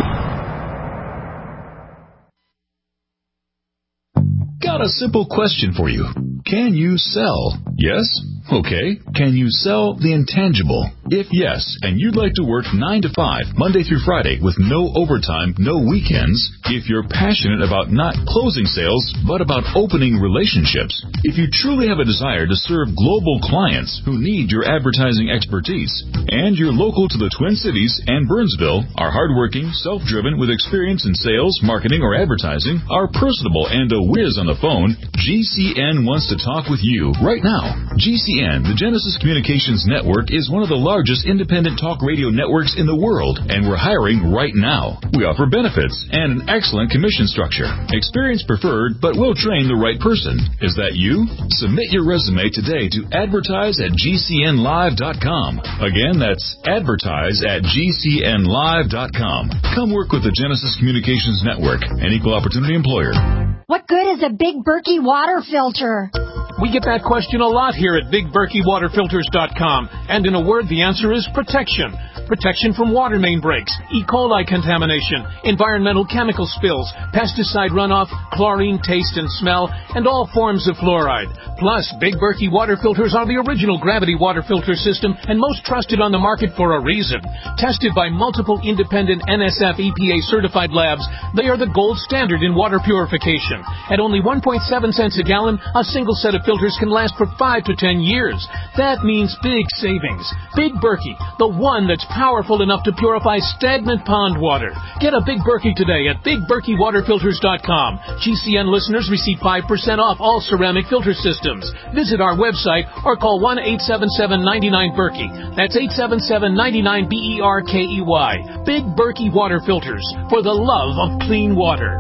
Speaker 27: Got a simple question for you. Can you sell? Yes? Okay. Can you sell the intangible? If yes, and you'd like to work nine to five, Monday through Friday, with no overtime, no weekends, if you're passionate about not closing sales, but about opening relationships, if you truly have a desire to serve global clients who need your advertising expertise, and you're local to the Twin Cities and Burnsville, are hardworking, self-driven, with experience in sales, marketing, or advertising, are personable, and a whiz on the phone, G C N wants to talk with you right now. G C N, the Genesis Communications Network, is one of the largest independent talk radio networks in the world, and we're hiring right now. We offer benefits and an excellent commission structure. Experience preferred, but we'll train the right person. Is that you? Submit your resume today to advertise at G C N live dot com. Again, that's advertise at G C N live dot com. Come work with the Genesis Communications Network, an equal opportunity employer.
Speaker 20: What good is a Big Berkey water filter?
Speaker 7: We get that question a lot here at Big Berkey Water Filters dot com. And in a word, the answer is protection. Protection from water main breaks, E. coli contamination, environmental chemical spills, pesticide runoff, chlorine taste and smell, and all forms of fluoride. Plus, Big Berkey water filters are the original gravity water filter system and most trusted on the market for a reason. Tested by multiple independent N S F E P A certified labs, they are the gold standard in water purification. At only one point seven cents a gallon, a single set of filters can last for five to ten years. That means big savings. Big Berkey, the one that's powerful enough to purify stagnant pond water. Get a Big Berkey today at Big Berkey Water Filters dot com. G C N listeners receive five percent off all ceramic filter systems. Visit our website or call one eight seven seven, nine nine, Berkey. That's eight seven seven, nine nine, B E R K E Y. Big Berkey Water Filters, for the love of clean water.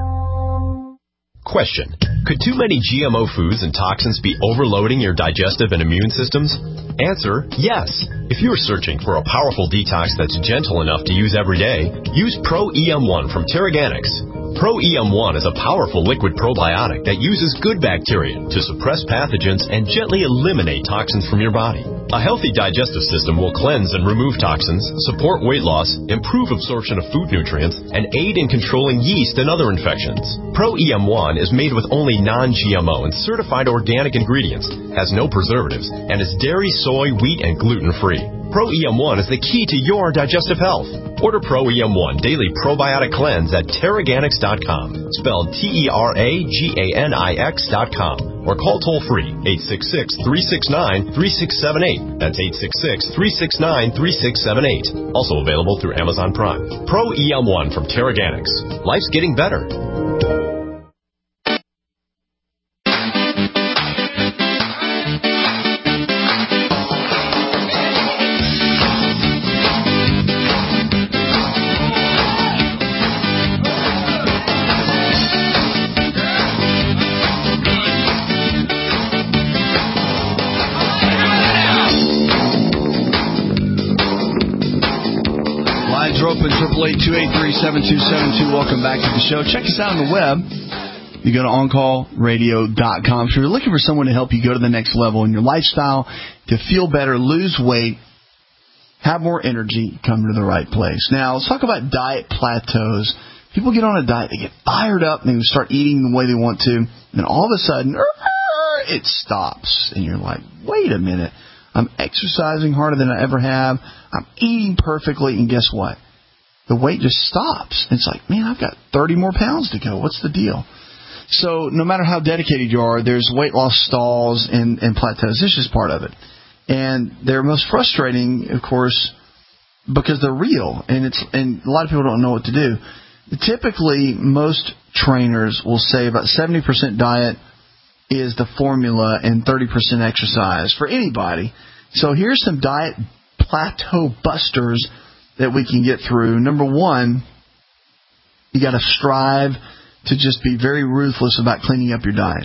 Speaker 8: Question. Could too many G M O foods and toxins be overloading your digestive and immune systems? Answer, yes. If you're searching for a powerful detox that's gentle enough to use every day, use Pro E M one from Teraganix. Pro E M one is a powerful liquid probiotic that uses good bacteria to suppress pathogens and gently eliminate toxins from your body. A healthy digestive system will cleanse and remove toxins, support weight loss, improve absorption of food nutrients, and aid in controlling yeast and other infections. Pro E M one is made with only non-G M O and certified organic ingredients, has no preservatives, and is dairy, soy, wheat, and gluten-free. Pro E M one is the key to your digestive health. Order Pro E M one Daily Probiotic Cleanse at Teraganix dot com. Spelled T E R A G A N I X dot com. Or call toll-free eight six six, three six nine, three six seven eight. That's eight six six, three six nine, three six seven eight. Also available through Amazon Prime. Pro E M one from Terraganics. Life's getting better.
Speaker 4: Open, triple eight two eight three seven two seven two. Welcome back to the show. Check us out on the web. You go to on call radio dot com. If you're looking for someone to help you go to the next level in your lifestyle, to feel better, lose weight, have more energy, come to the right place. Now, let's talk about diet plateaus. People get on a diet, they get fired up, and they start eating the way they want to, and then all of a sudden, it stops. And you're like, wait a minute. I'm exercising harder than I ever have. I'm eating perfectly, and guess what? The weight just stops. It's like, man, I've got thirty more pounds to go. What's the deal? So no matter how dedicated you are, there's weight loss stalls and, and plateaus. This is part of it. And they're most frustrating, of course, because they're real. And it's and a lot of people don't know what to do. Typically, most trainers will say about seventy percent diet is the formula and thirty percent exercise for anybody. So here's some diet plateau busters that we can get through. Number one, you got to strive to just be very ruthless about cleaning up your diet.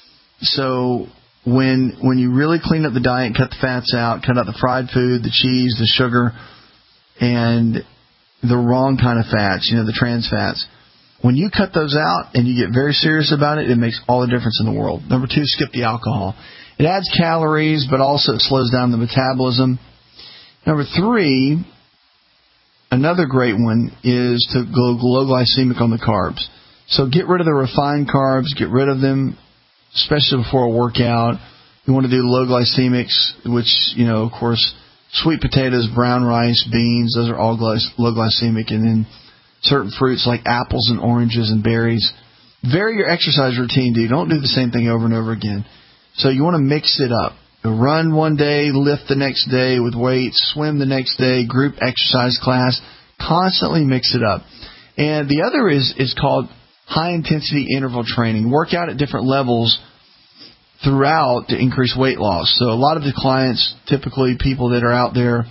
Speaker 4: So when when you really clean up the diet, cut the fats out, cut out the fried food, the cheese, the sugar, and the wrong kind of fats, you know, the trans fats. When you cut those out and you get very serious about it, it makes all the difference in the world. Number two, skip the alcohol. It adds calories, but also it slows down the metabolism. Number three, another great one is to go low glycemic on the carbs. So get rid of the refined carbs, get rid of them, especially before a workout. You want to do low glycemics, which, you know, of course, sweet potatoes, brown rice, beans, those are all low glycemic. And then certain fruits like apples and oranges and berries. Vary your exercise routine, dude. Don't do the same thing over and over again. So you want to mix it up. Run one day, lift the next day with weights, swim the next day, group exercise class. Constantly mix it up. And the other is, is called high-intensity interval training. Work out at different levels throughout to increase weight loss. So a lot of the clients, typically people that are out there,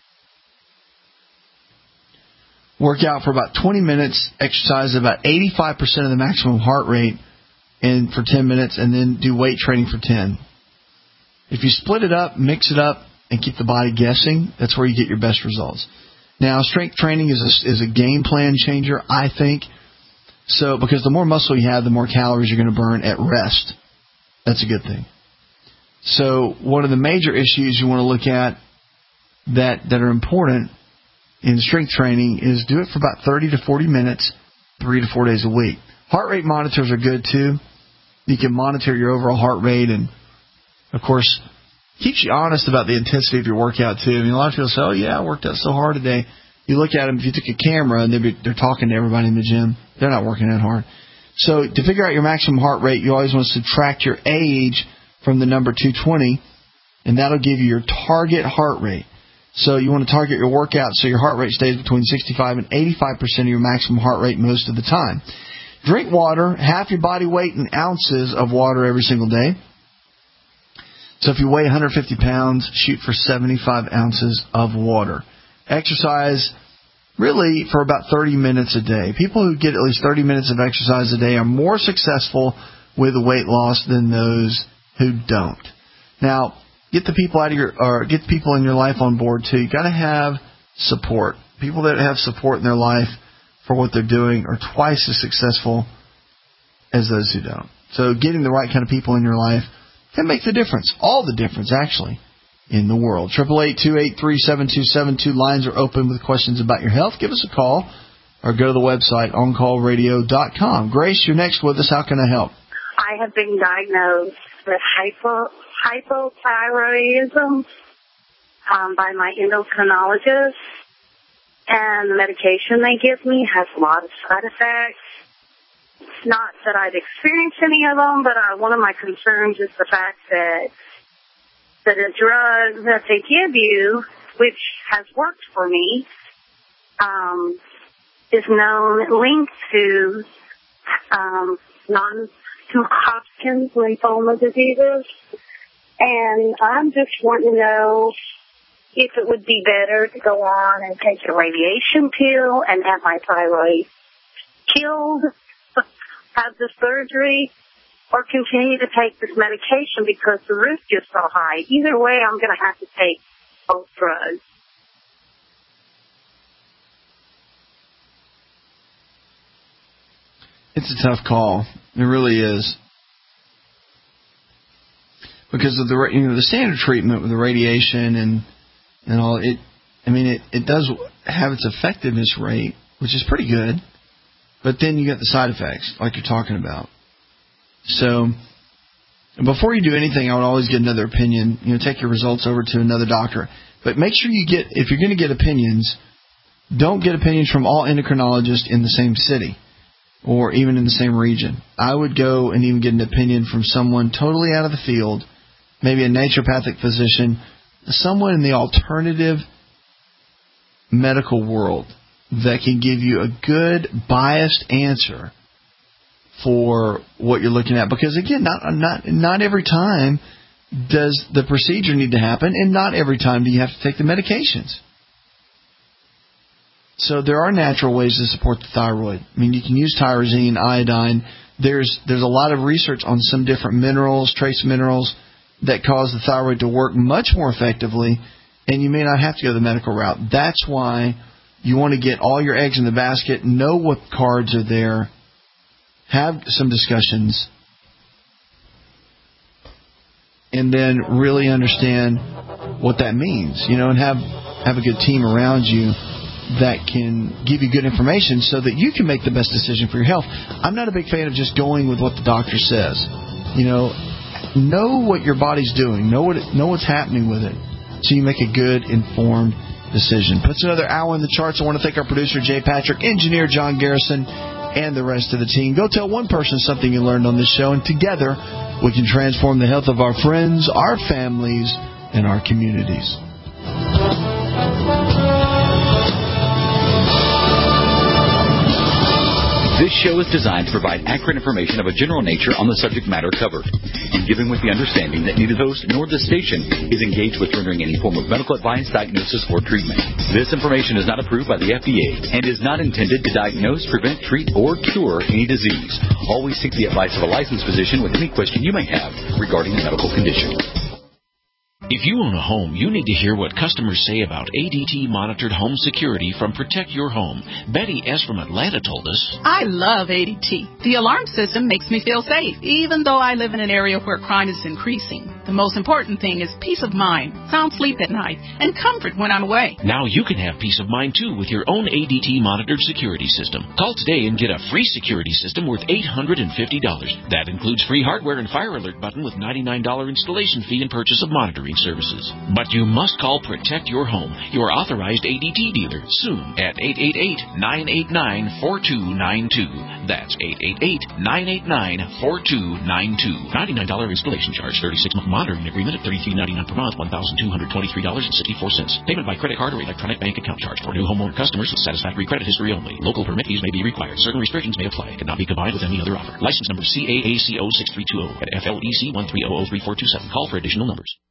Speaker 4: work out for about twenty minutes, exercise about eighty-five percent of the maximum heart rate and for ten minutes, and then do weight training for ten. If you split it up, mix it up, and keep the body guessing, that's where you get your best results. Now, strength training is a, is a game plan changer, I think. So, because the more muscle you have, the more calories you're going to burn at rest. That's a good thing. So, one of the major issues you want to look at that, that are important in strength training is do it for about thirty to forty minutes, three to four days a week. Heart rate monitors are good, too. You can monitor your overall heart rate and, of course, keeps you honest about the intensity of your workout, too. I mean, a lot of people say, oh, yeah, I worked out so hard today. You look at them, if you took a camera and be, they're talking to everybody in the gym, they're not working that hard. So to figure out your maximum heart rate, you always want to subtract your age from the number two twenty, and that'll give you your target heart rate. So you want to target your workout so your heart rate stays between sixty-five and eighty-five percent of your maximum heart rate most of the time. Drink water, half your body weight in ounces of water every single day. So if you weigh one hundred fifty pounds, shoot for seventy-five ounces of water. Exercise really for about thirty minutes a day. People who get at least thirty minutes of exercise a day are more successful with weight loss than those who don't. Now, get the people out of your, or get the people in your life on board too. You got to have support. People that have support in their life for what they're doing are twice as successful as those who don't. So getting the right kind of people in your life can make the difference. All the difference, actually, in the world. Triple eight two eight three seven two seven two. Lines are open with questions about your health. Give us a call or go to the website on call radio dot com. Grace, you're next with us. How can I help?
Speaker 9: I have been diagnosed with hypo, hypothyroidism um, by my endocrinologist, and the medication they give me has a lot of side effects. not that I've experienced any of them, but uh, one of my concerns is the fact that that a drug that they give you, which has worked for me, um, is known linked to um, non-Hodgkin's lymphoma diseases. And I'm just wanting to know if it would be better to go on and take a radiation pill and have my thyroid killed, have the surgery, or continue to take this medication because the risk is so high. Either way, I'm going to have to take both drugs.
Speaker 4: It's a tough call. It really is. Because of the you know the standard treatment with the radiation and and all it, I mean it, it does have its effectiveness rate, which is pretty good, but then you get the side effects like you're talking about. So before you do anything, I would always get another opinion. You know, take your results over to another doctor, but make sure you get if you're going to get opinions, don't get opinions from all endocrinologists in the same city or even in the same region. I would go and even get an opinion from someone totally out of the field. Maybe a naturopathic physician, someone in the alternative medical world that can give you a good, biased answer for what you're looking at. Because, again, not not not every time does the procedure need to happen, and not every time do you have to take the medications. So there are natural ways to support the thyroid. I mean, you can use tyrosine, iodine. There's there's a lot of research on some different minerals, trace minerals, that cause the thyroid to work much more effectively, and you may not have to go the medical route. That's why you want to get all your eggs in the basket, know what cards are there, have some discussions, and then really understand what that means, you know, and have have a good team around you that can give you good information so that you can make the best decision for your health. I'm not a big fan of just going with what the doctor says. You know, know what your body's doing. Know what it, know what's happening with it, so you make a good, informed decision. Puts another hour in the charts. I want to thank our producer, Jay Patrick, engineer John Garrison, and the rest of the team. Go tell one person something you learned on this show, and together we can transform the health of our friends, our families, and our communities.
Speaker 10: This show is designed to provide accurate information of a general nature on the subject matter covered, and given with the understanding that neither the host nor the station is engaged with rendering any form of medical advice, diagnosis, or treatment. This information is not approved by the F D A and is not intended to diagnose, prevent, treat, or cure any disease. Always seek the advice of a licensed physician with any question you may have regarding a medical condition.
Speaker 11: If you own a home, you need to hear what customers say about A D T-monitored home security from Protect Your Home. Betty S. from Atlanta told us,
Speaker 12: I love A D T. The alarm system makes me feel safe, even though I live in an area where crime is increasing. The most important thing is peace of mind, sound sleep at night, and comfort when I'm away.
Speaker 11: Now you can have peace of mind, too, with your own A D T-monitored security system. Call today and get a free security system worth eight hundred fifty dollars. That includes free hardware and fire alert button with ninety-nine dollars installation fee and purchase of monitoring services. But you must call Protect Your Home, your authorized A D T dealer, soon at eight eight eight, nine eight nine, four two nine two. That's eight eight eight, nine eight nine, four two nine two. ninety-nine dollars installation charge, thirty-six month monitoring agreement at thirty-three ninety-nine per month, one thousand two hundred twenty-three dollars and sixty-four cents. Payment by credit card or electronic bank account charge for new homeowner customers with satisfactory credit history only. Local permit fees may be required. Certain restrictions may apply. Cannot be combined with any other offer. License number C A A C O six three two zero at F L E C one three zero zero three four two seven. Call for additional numbers.